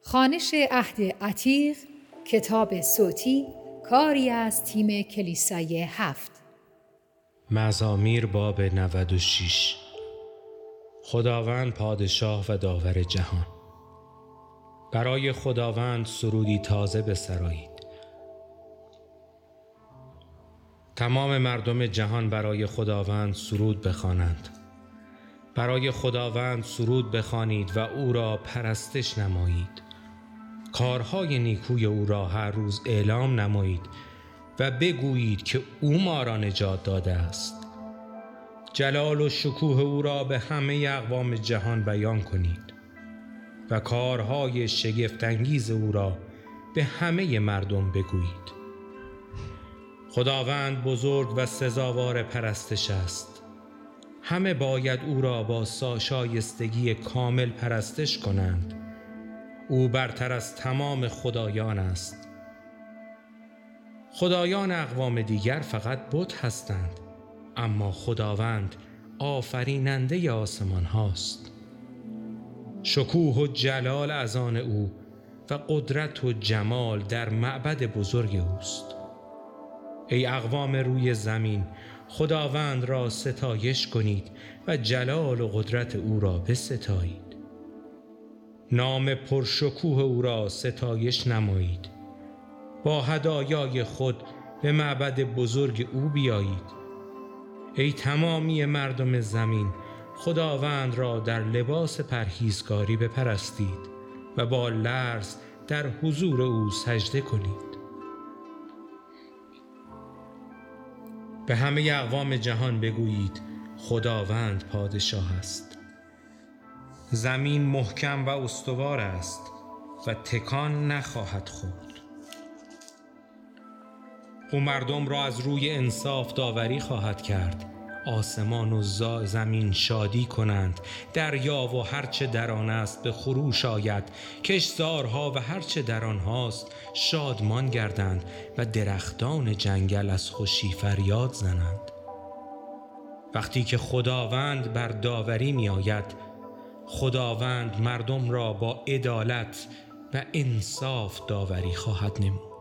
خوانش عهد عتیق، کتاب صوتی، کاری از تیم کلیسای 7. مزامیر باب 96. خداوند پادشاه و داور جهان. برای خداوند سرودی تازه بسرایید. تمام مردم جهان برای خداوند سرود بخوانند. برای خداوند سرود بخوانید و او را پرستش نمایید. کارهای نیکوی او را هر روز اعلام نمایید و بگویید که او ما را نجات داده است. جلال و شکوه او را به همه اقوام جهان بیان کنید و کارهای شگفت‌انگیز او را به همه مردم بگویید. خداوند بزرگ و سزاوار پرستش است. همه باید او را با شایستگی کامل پرستش کنند. او برتر از تمام خدایان است. خدایان اقوام دیگر فقط بت هستند، اما خداوند آفریننده آسمان هاست. شکوه و جلال از آن او و قدرت و جمال در معبد بزرگ اوست. ای اقوام روی زمین، خداوند را ستایش کنید و جلال و قدرت او را بستایید. نام پرشکوه او را ستایش نمایید. با هدایای خود به معبد بزرگ او بیایید. ای تمامی مردم زمین، خداوند را در لباس پرهیزکاری بپرستید و با لرز در حضور او سجده کنید. به همه اقوام جهان بگویید خداوند پادشاه است. زمین محکم و استوار است و تکان نخواهد خورد. او مردم را از روی انصاف داوری خواهد کرد. آسمان و زمین شادی کنند. دریا و هرچه در آن است به خروش آید. کشتزارها و هرچه در آنهاست شادمان گردند و درختان جنگل از خوشی فریاد زنند. وقتی که خداوند بر داوری می آید، خداوند مردم را با عدالت و انصاف داوری خواهد نمود.